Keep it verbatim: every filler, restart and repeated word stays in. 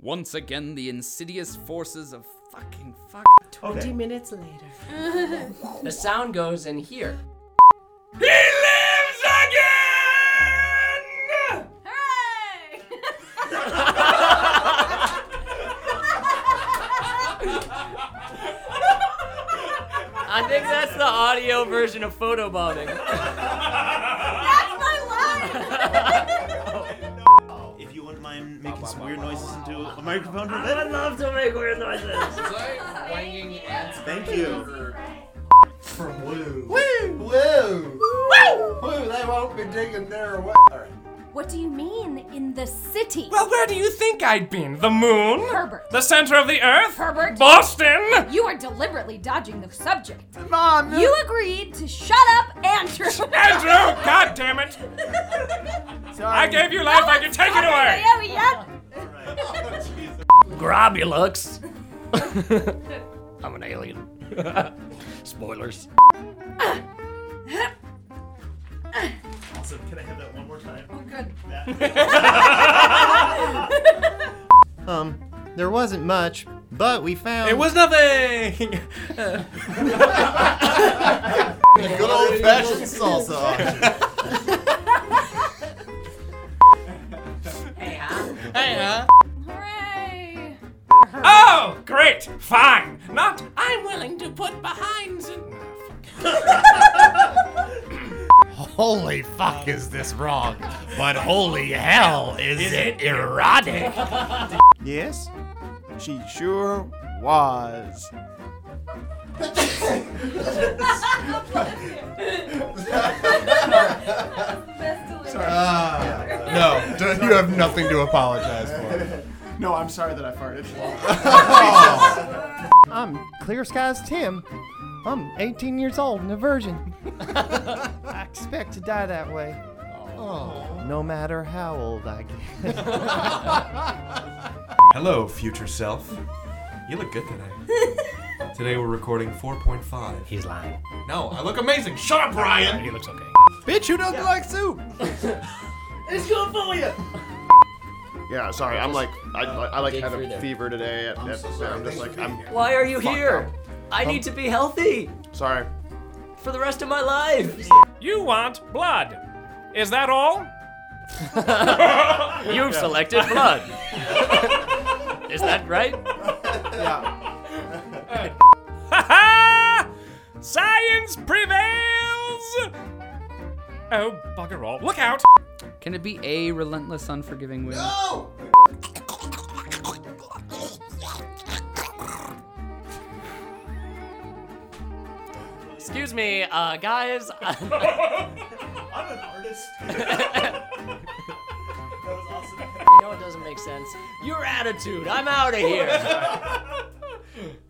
Once again, the insidious forces of fucking fuck. Twenty Okay. minutes later. The sound goes in here. He lives again! Hooray! I think that's the audio version of photobombing. That's my line! If you wouldn't mind making some weird noises into a microphone for a bit. I'd love to make weird noises. Thank you. From Woo. Woo! Woo! Woo! Woo! They won't be digging there away. Alright. What do you mean, in the city? Well, where do you think I'd been? The moon? Herbert. The center of the earth? Herbert. Boston? You are deliberately dodging the subject. Mom! You agreed to shut up, Andrew. Andrew! God damn it! I gave you life, I can take it away! Yeah, Grobulux. I'm an alien. Spoilers. Awesome. Can I have that one more time? Oh, good. Um, there wasn't much, but we found... It was nothing! Good old fashioned salsa. Hey, huh? Hey, huh? Hooray! Oh, great! Fine! Not, I'm willing to put behinds in... Holy fuck is this wrong, but holy hell is, Is it it erotic. Yes, she sure was. Uh, no, you have nothing to apologize for. No, I'm sorry that I farted. I'm Clear Skies Tim. I'm eighteen years old and a virgin. I expect to die that way. No matter how old I get. Hello, future self. You look good today. Today we're recording four point five. He's lying. No, I look amazing. Shut up, Brian! He looks okay. Bitch, who doesn't like soup? It's good for you. Yeah, sorry. I'm like, I, I like Dig had through a there. fever today. At, at, I'm just like, I'm Why are you fucked here? up. I need to be healthy Sorry. for the rest of my life. You want blood. Is that all? You've selected blood. Is that right? Yeah. Ha ha! Science prevails! Oh, bugger all. Look out! Can it be a relentless, unforgiving wind? No! Excuse me, uh, guys. I'm an artist. That was awesome. You know what doesn't make sense? Your attitude. I'm out of here.